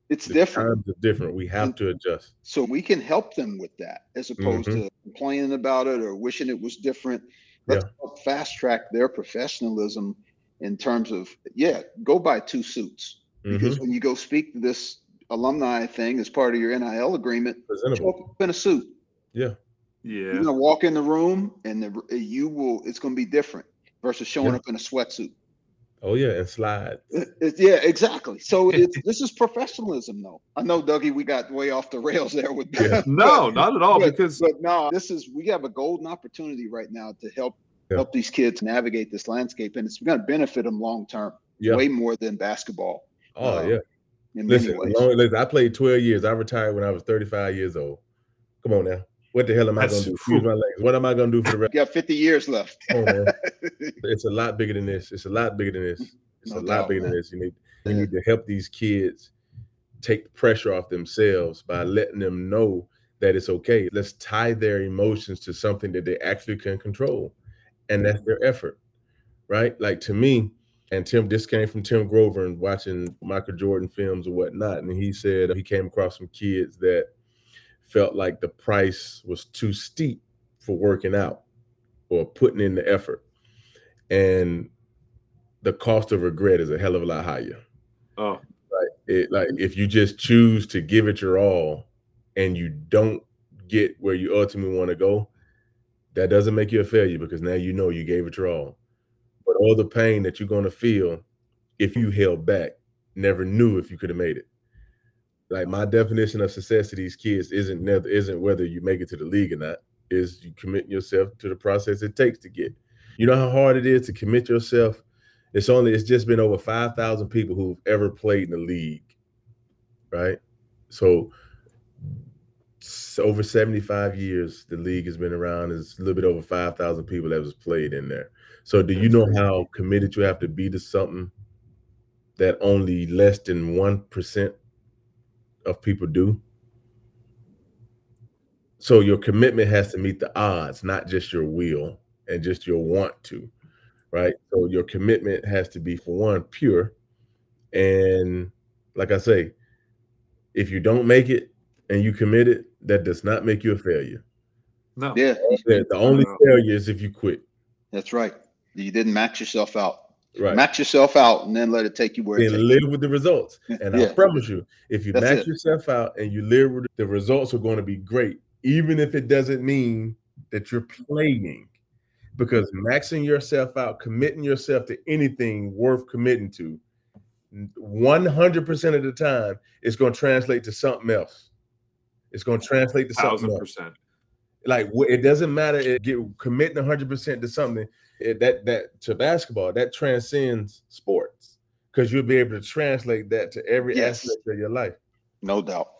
It's the different. times are different. We have And to adjust. so we can help them with that as opposed Mhm. to complaining about it or wishing it was different. Let's Yeah. help fast track their professionalism in terms of, yeah, go buy two suits. Because Mhm. when you go speak to this alumni thing as part of your N I L agreement, show Presentable. up in a suit. Yeah. You're Yeah. gonna walk in the room and the, you will, it's gonna be different versus showing Yeah. up in a sweatsuit. Oh yeah, and slides. It- it- yeah, exactly. So it's this is professionalism, though. I know, Dougie, we got way off the rails there with Yeah. No, not at all. but, Because but no, this is we have a golden opportunity right now to help Yeah. help these kids navigate this landscape, and it's going to benefit them long term, Yeah. way more than basketball. Oh um, yeah. in Listen, many ways. long, listen, I played twelve years. I retired when I was thirty-five years old. Come on now. What the hell am I That's- going to do? Excuse my legs. What am I going to do for the rest? You got fifty years left. Come on, man. It's a lot bigger than this. It's a lot bigger than this. It's No a lot doubt, bigger man. than this. You need we need to help these kids take the pressure off themselves by letting them know that it's okay. Let's tie their emotions to something that they actually can control, and that's their effort, right? Like to me, and Tim, this came from Tim Grover and watching Michael Jordan films or whatnot, and he said he came across some kids that felt like the price was too steep for working out or putting in the effort, and the cost of regret is a hell of a lot higher. oh, Right. It, like if you just choose to give it your all and you don't get where you ultimately want to go, that doesn't make you a failure because now you know you gave it your all. But all the pain that you're going to feel if you held back, never knew if you could have made it. Like my definition of success to these kids isn't never isn't whether you make it to the league or not, is you commit yourself to the process it takes to get. You know how hard it is to commit yourself. It's only it's just been over five thousand people who've ever played in the league, right? So s- over seventy-five years the league has been around. There's a little bit over five thousand people that was played in there. So do you know how committed you have to be to something that only less than one percent of people do? So your commitment has to meet the odds, not just your will and just your want to, right? So your commitment has to be, for one, pure. And like I say, if you don't make it and you commit it, that does not make you a failure. no. Yeah, The, the only No. failure is if you quit. that's right. You didn't max yourself out. Right. Max yourself out and then let it take you where it Then takes live you. with the results. And I Yeah. promise you, if you That's max it. yourself out and you live with it, the results are going to be great, even if it doesn't mean that you're playing. Because maxing yourself out, committing yourself to anything worth committing to, one hundred percent of the time, it's going to translate to something else. It's going to translate to something Thousand else. percent. Like wh- it doesn't matter. It get committing one hundred percent to something it, that that to basketball that transcends sports because you'll be able to translate that to every Yes. aspect of your life. No doubt.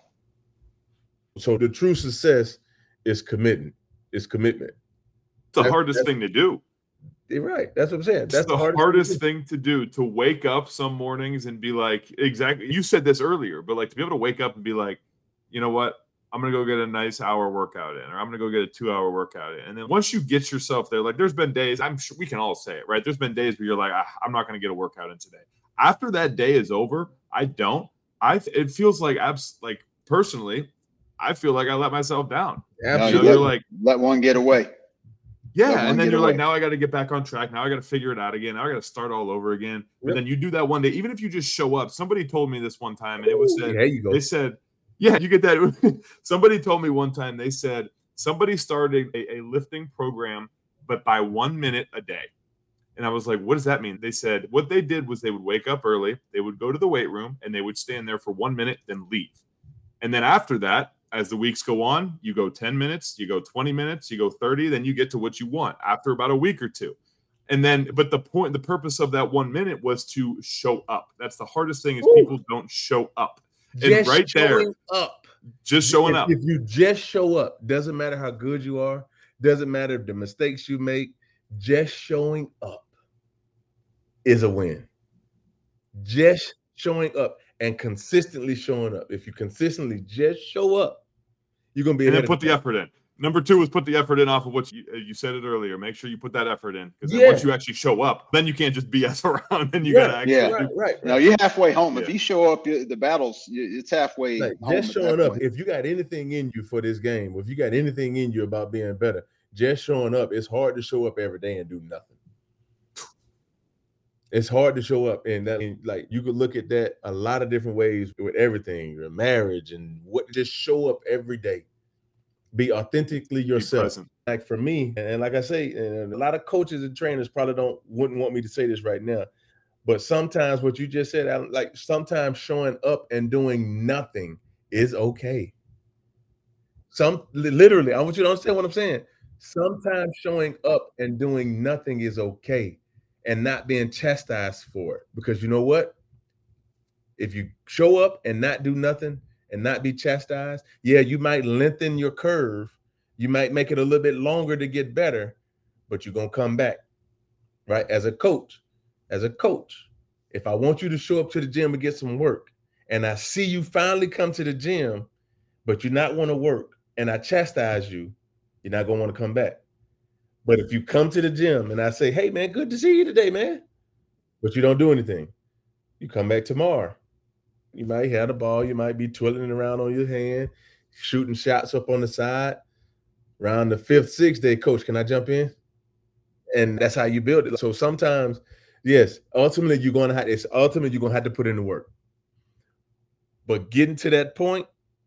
So the true success is committing. It's commitment. It's the That's- hardest that's- thing to do. You're right. That's what I'm saying. It's That's the hardest hardest thing thing to do, to wake up some mornings and be like, exactly. You said this earlier, but like to be able to wake up and be like, you know what? I'm going to go get a nice hour workout in, or I'm going to go get a two hour workout in. And then once you get yourself there, like there's been days, I'm sure we can all say it, right? There's been days where you're like, ah, I'm not going to get a workout in today. After that day is over, I don't. I it feels like abs like personally, I feel like I let myself down. to. No, you You know, Absolutely. you're let, like, let one get away. yeah, Let one and then get you're away. like, now I got to get back on track. Now I got to figure it out again. Now I got to start all over again. But Yep. then you do that one day, even if you just show up. Somebody told me this one time, and it was said, There you go. they said, yeah, you get that. Somebody told me one time, they said somebody started a, a lifting program, but by one minute a day. And I was like, what does that mean? They said what they did was they would wake up early, they would go to the weight room, and they would stand there for one minute, then leave. And then after that, as the weeks go on, you go ten minutes, you go twenty minutes, you go thirty, then you get to what you want after about a week or two. And then, but the point, the purpose of that one minute was to show up. That's the hardest thing is Woo. people don't show up. And Just right there, showing up. just showing if, up. If you just show up, doesn't matter how good you are, doesn't matter the mistakes you make, just showing up is a win. Just showing up and consistently showing up. If you consistently just show up, you're gonna be And ahead then put of the effort in. Number two was put the effort in off of what you, you said it earlier. Make sure you put that effort in, because Yeah. once you actually show up, then you can't just B S around. Then you Right. got to actually Yeah. do- Right, right, right. Now you're halfway home. Yeah. If you show up, you- the battles, you- it's halfway Like, home. just at that showing up. point. If you got anything in you for this game, if you got anything in you about being better, just showing up. It's hard to show up every day and do nothing. It's hard to show up, and that, and like, you could look at that a lot of different ways with everything, your marriage and what. Just show up every day. Be authentically be yourself. present. Like for me, and like I say, and a lot of coaches and trainers probably don't wouldn't want me to say this right now, but sometimes what you just said, Alan, like sometimes showing up and doing nothing is okay. Some li- literally, I want you to understand what I'm saying. Sometimes showing up and doing nothing is okay, and not being chastised for it. Because you know what? If you show up and not do nothing and not be chastised, yeah, you might lengthen your curve. You might make it a little bit longer to get better, but you're gonna come back, right? As a coach, as a coach, if I want you to show up to the gym and get some work, and I see you finally come to the gym, but you not want to work, and I chastise you, you're not gonna want to come back. But if you come to the gym and I say, hey man, good to see you today, man, but you don't do anything, you come back tomorrow. You might have the ball, you might be twirling it around on your hand, shooting shots up on the side. Around the fifth, sixth day, coach, can I jump in? And that's how you build it. So sometimes, yes, ultimately you're gonna have it's ultimately you're gonna have to put in the work. But getting to that point,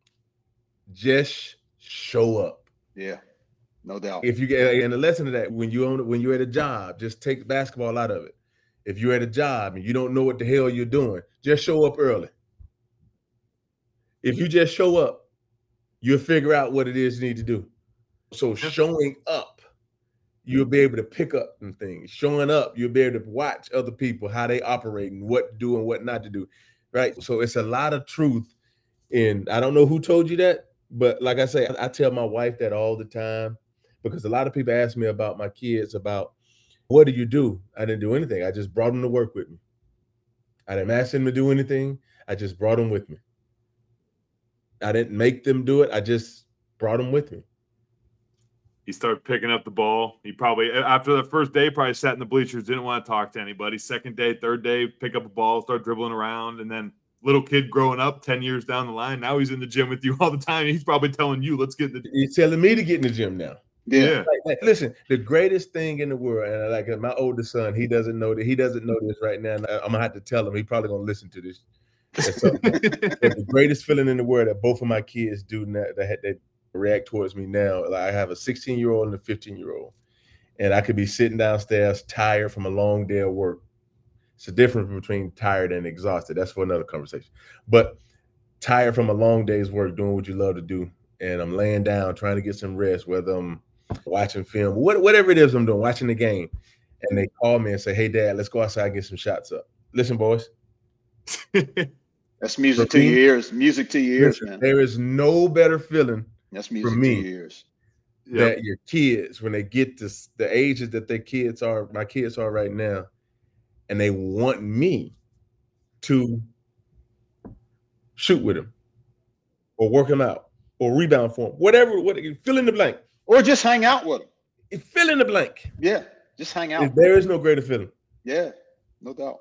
just show up. Yeah, no doubt. If you get, and the lesson of that, when you own when you're at a job, just take basketball out of it. If you're at a job and you don't know what the hell you're doing, just show up early. If you just show up, you'll figure out what it is you need to do. So showing up, you'll be able to pick up some things. Showing up, you'll be able to watch other people, how they operate and what to do and what not to do, right? So it's a lot of truth. And I don't know who told you that, but like I say, I tell my wife that all the time, because a lot of people ask me about my kids, about what do you do? I didn't do anything. I just brought them to work with me. I didn't ask them to do anything. I just brought them with me. I didn't make them do it. I just brought them with me. He started picking up the ball. He probably, after the first day, probably sat in the bleachers, didn't want to talk to anybody. Second day, third day, pick up a ball, start dribbling around. And then little kid growing up ten years down the line, now he's in the gym with you all the time. He's probably telling you, let's get in the gym. He's telling me to get in the gym now. Yeah. Yeah. Like, like, listen, the greatest thing in the world, and like my oldest son, he doesn't know that he doesn't know this right now. And I, I'm gonna have to tell him. He's probably gonna listen to this. At some point. But the greatest feeling in the world that both of my kids do now, that that react towards me now. Like, I have a sixteen year old and a fifteen year old, and I could be sitting downstairs tired from a long day of work. It's a difference between tired and exhausted. That's for another conversation. But tired from a long day's work, doing what you love to do, and I'm laying down trying to get some rest, whether I'm watching film, what, whatever it is I'm doing, watching the game, and they call me and say, hey, Dad, let's go outside and get some shots up. Listen, boys. That's music For to me, your ears. Music to your ears, listen, man. there is no better feeling That's music me, to your ears. Yep. that your kids, when they get to s- the ages that their kids are, my kids are right now, and they want me to shoot with them or work them out or rebound for them, whatever, what, fill in the blank. Or just hang out with them. Fill in the blank. Yeah, just hang out. There is no greater feeling. Yeah, no doubt.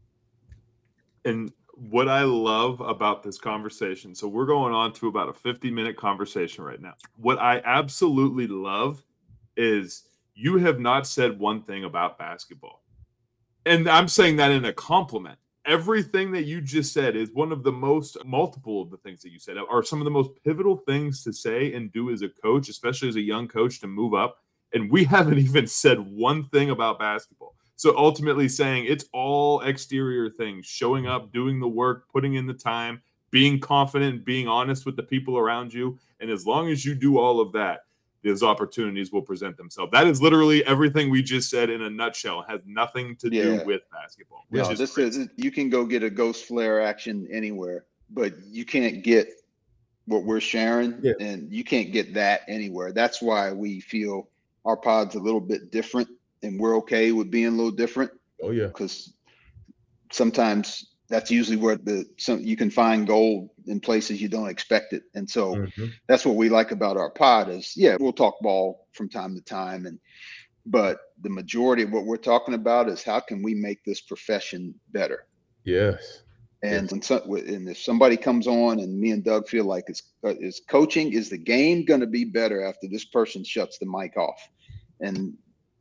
And what I love about this conversation, so we're going on to about a fifty minute conversation right now. What I absolutely love is you have not said one thing about basketball. And I'm saying that in a compliment. Everything that you just said is one of the most, multiple of the things that you said are some of the most pivotal things to say and do as a coach, especially as a young coach, to move up. And we haven't even said one thing about basketball. So ultimately saying it's all exterior things, showing up, doing the work, putting in the time, being confident, being honest with the people around you. And as long as you do all of that, those opportunities will present themselves. That is literally everything we just said in a nutshell. It has nothing to do Yeah. with basketball. Which No, is this crazy. is you can go get a ghost flare action anywhere, but you can't get what we're sharing, Yeah. and you can't get that anywhere. That's why we feel our pod's a little bit different, and we're okay with being a little different, Oh, yeah. because sometimes that's usually where the some you can find gold in places you don't expect it. And so Mm-hmm. that's what we like about our pod is, yeah, we'll talk ball from time to time, and but the majority of what we're talking about is how can we make this profession better. Yes. And, yes. and, so, and if somebody comes on and me and Doug feel like it's uh, is coaching, is the game going to be better after this person shuts the mic off? And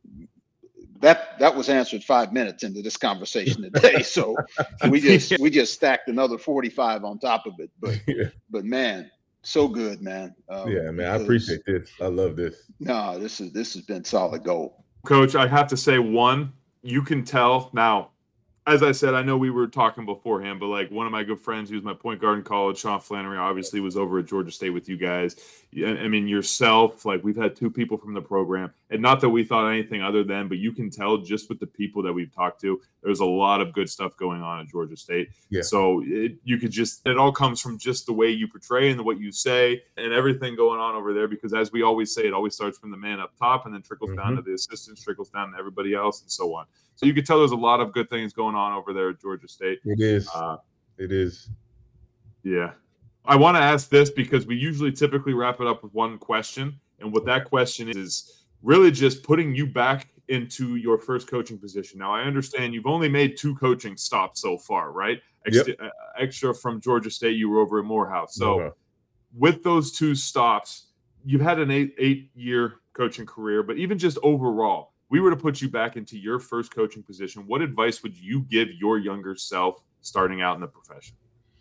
that that was answered five minutes into this conversation today. So we just we just stacked another forty-five on top of it. But yeah. but man, so good, man. Um, yeah, man, I appreciate this. I love this. No, this is this has been solid gold. Coach, I have to say, one, you can tell now. As I said, I know we were talking beforehand, but like one of my good friends who's my point guard in college, Sean Flannery, obviously was over at Georgia State with you guys. I mean, yourself, like we've had two people from the program, and not that we thought anything other than, but you can tell just with the people that we've talked to, there's a lot of good stuff going on at Georgia State. Yeah. So it, you could just, it all comes from just the way you portray and what you say and everything going on over there. Because as we always say, it always starts from the man up top and then trickles mm-hmm. down to the assistants, trickles down to everybody else and so on. So you can tell there's a lot of good things going on over there at Georgia State. It is. Uh, it is. Yeah. I want to ask this because we usually typically wrap it up with one question. And what that question is, is really just putting you back into your first coaching position. Now, I understand you've only made two coaching stops so far, right? Extra, yep. uh, extra from Georgia State, you were over at Morehouse. So Morehouse. With those two stops, you've had an eight, eight-year coaching career, but even just overall, we were to put you back into your first coaching position, what advice would you give your younger self starting out in the profession?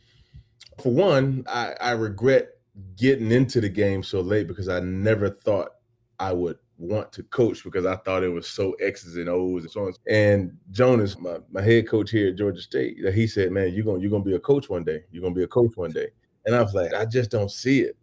For one, I, I regret getting into the game so late because I never thought I would want to coach because I thought it was so X's and O's and so on. And Jonas, my, my head coach here at Georgia State, he said, man, you're going you're gonna be a coach one day. You're going to be a coach one day. And I was like, I just don't see it.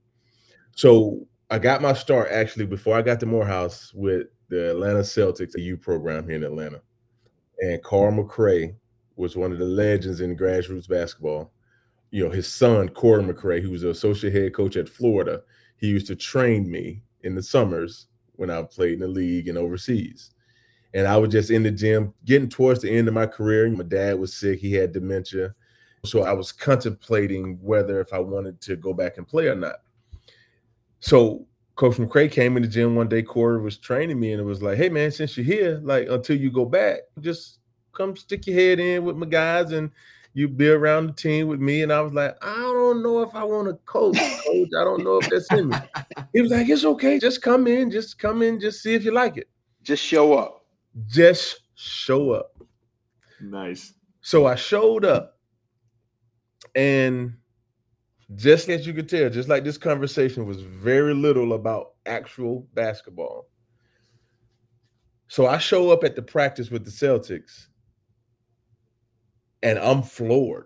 So I got my start actually before I got to Morehouse with the Atlanta Celtics, a U program here in Atlanta. And Carl McRae was one of the legends in grassroots basketball. You know, his son, Corey McRae, who was the associate head coach at Florida, he used to train me in the summers when I played in the league and overseas. And I was just in the gym, getting towards the end of my career. My dad was sick. He had dementia. So I was contemplating whether if I wanted to go back and play or not. So Coach McRae came in the gym one day. Corey was training me, and it was like, hey, man, since you're here, like until you go back, just come stick your head in with my guys and you be around the team with me. And I was like, I don't know if I want to coach, coach. I don't know if that's in me. He was like, it's okay. Just come in. Just come in. Just see if you like it. Just show up. Just show up. Nice. So I showed up. And just as you could tell, just like this conversation was very little about actual basketball. So I show up at the practice with the Celtics. And I'm floored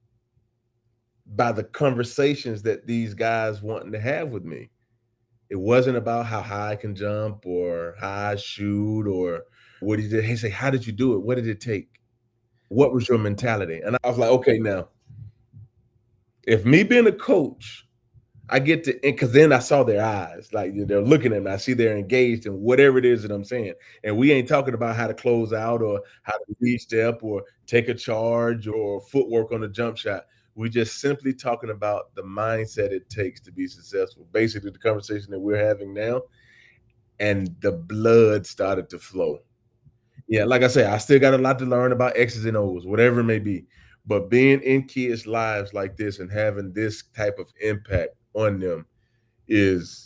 by the conversations that these guys wanting to have with me. It wasn't about how high I can jump or how I shoot or what he did. He say, how did you do it? What did it take? What was your mentality? And I was like, okay, now, if me being a coach, I get to, because then I saw their eyes, like they're looking at me. I see they're engaged in whatever it is that I'm saying. And we ain't talking about how to close out or how to lead step or take a charge or footwork on a jump shot. We're just simply talking about the mindset it takes to be successful. Basically, the conversation that we're having now, and the blood started to flow. Yeah, like I said, I still got a lot to learn about X's and O's, whatever it may be. But being in kids' lives like this and having this type of impact on them is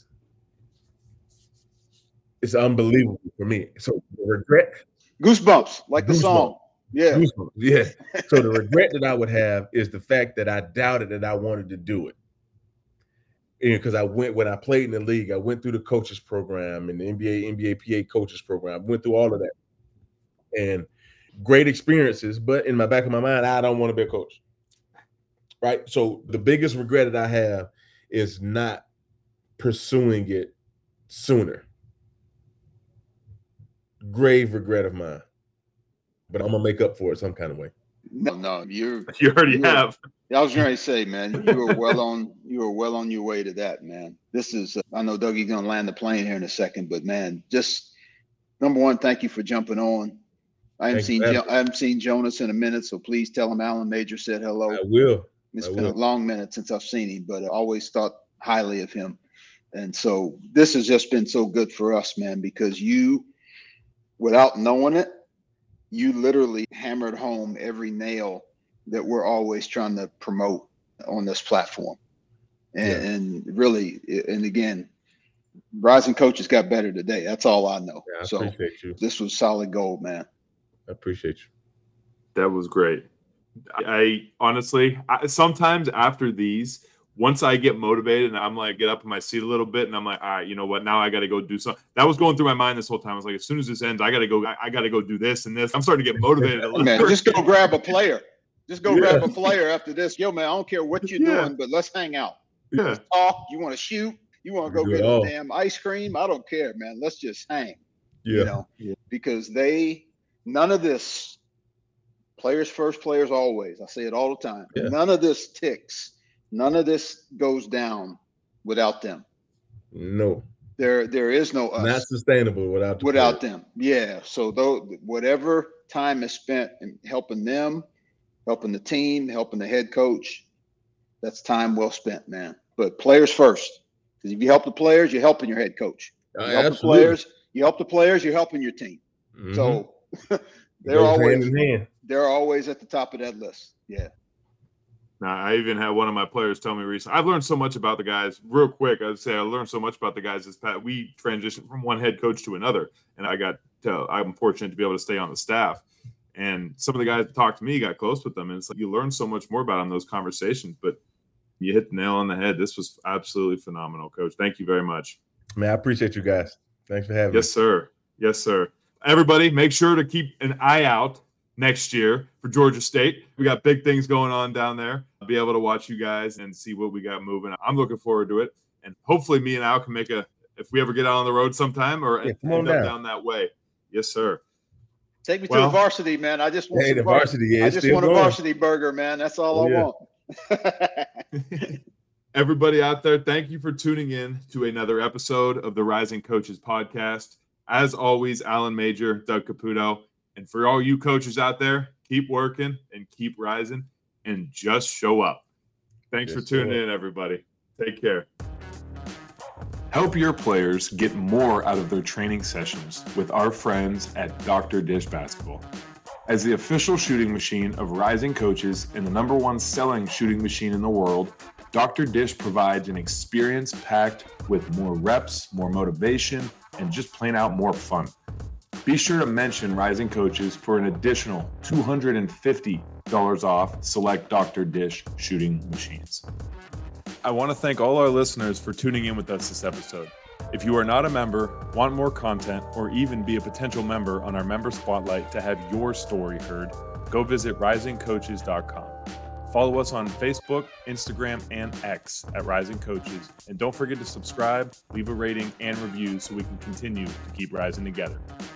it's unbelievable for me. So the regret, goosebumps, like goosebumps, the song, yeah, goosebumps, yeah. So the regret that I would have is the fact that I doubted that I wanted to do it. Because I went when I played in the league, I went through the coaches program and the N B A, N B A P A coaches program. I went through all of that, and great experiences. But in my back of my mind, I don't want to be a coach. Right. So the biggest regret that I have is not pursuing it sooner. Grave regret of mine. But I'm gonna make up for it some kind of way. No, no, you're you already you have. Were, I was going to say, man, you were well on you were well on your way to that, man. This is uh, I know Dougie's gonna land the plane here in a second, but man, just number one, thank you for jumping on. I haven't Thank seen you, jo- I haven't seen Jonas in a minute, so please tell him Alan Major said hello. I will. It's I been will. a long minute since I've seen him, but I always thought highly of him. And so this has just been so good for us, man, because you, without knowing it, you literally hammered home every nail that we're always trying to promote on this platform. And, Yeah. and really, and again, Rising Coaches got better today. That's all I know. Yeah, I so appreciate you. this was solid gold, man. I appreciate you. That was great. I honestly, I, sometimes after these, once I get motivated and I'm like, get up in my seat a little bit and I'm like, all right, you know what? Now I got to go do something. That was going through my mind this whole time. I was like, as soon as this ends, I got to go, I, I got to go do this and this. I'm starting to get motivated a little Man, bit. just go grab a player. Just go Yeah. grab a player after this. Yo, man, I don't care what you're Yeah. doing, but let's hang out. Yeah. Let's talk. You want to shoot? You want to We go do get it a all. damn ice cream? I don't care, man. Let's just hang. Yeah. You know, Yeah. because they, none of this, players first, players always. I say it all the time. Yeah. None of this ticks. None of this goes down without them. No. There, there is no us Not sustainable without the without players. them. Yeah. So though, whatever time is spent in helping them, helping the team, helping the head coach, that's time well spent, man. But players first. Because if you help the players, you're helping your head coach. You Uh, help the absolutely. players, you help the players, you're helping your team. Mhm. So It they're goes always hand in hand. they're always at the top of that list. Yeah. Now, I even had one of my players tell me recently, I've learned so much about the guys real quick. I'd say I learned so much about the guys this past, we transitioned from one head coach to another. And I got, to, I'm fortunate to be able to stay on the staff. And some of the guys that talked to me got close with them. And it's like, you learn so much more about them in those conversations, but you hit the nail on the head. This was absolutely phenomenal, Coach. Thank you very much. Man, I appreciate you guys. Thanks for having Yes, sir. Yes, sir. Everybody, make sure to keep an eye out next year for Georgia State. We got big things going on down there. I'll be able to watch you guys and see what we got moving. I'm looking forward to it. And hopefully me and Al can make a, if we ever get out on the road sometime or Yeah, come end on up down. down that way. Yes, sir. Take me Well- to the varsity, man. I just want Hey, some the var- varsity, yeah, I it's just still want a going. varsity burger, man. That's all Oh, I yeah. want. Everybody out there, thank you for tuning in to another episode of the Rising Coaches podcast. As always, Alan Major, Doug Caputo. And for all you coaches out there, keep working and keep rising and just show up. Thanks Yes, for tuning sir. in, everybody. Take care. Help your players get more out of their training sessions with our friends at Doctor Dish Basketball. As the official shooting machine of Rising Coaches and the number one selling shooting machine in the world, Doctor Dish provides an experience packed with more reps, more motivation, and just plain out more fun. Be sure to mention Rising Coaches for an additional two hundred fifty dollars off select Doctor Dish shooting machines. I want to thank all our listeners for tuning in with us this episode. If you are not a member, want more content, or even be a potential member on our member spotlight to have your story heard, go visit rising coaches dot com. Follow us on Facebook, Instagram, and X at Rising Coaches. And don't forget to subscribe, leave a rating, and review so we can continue to keep rising together.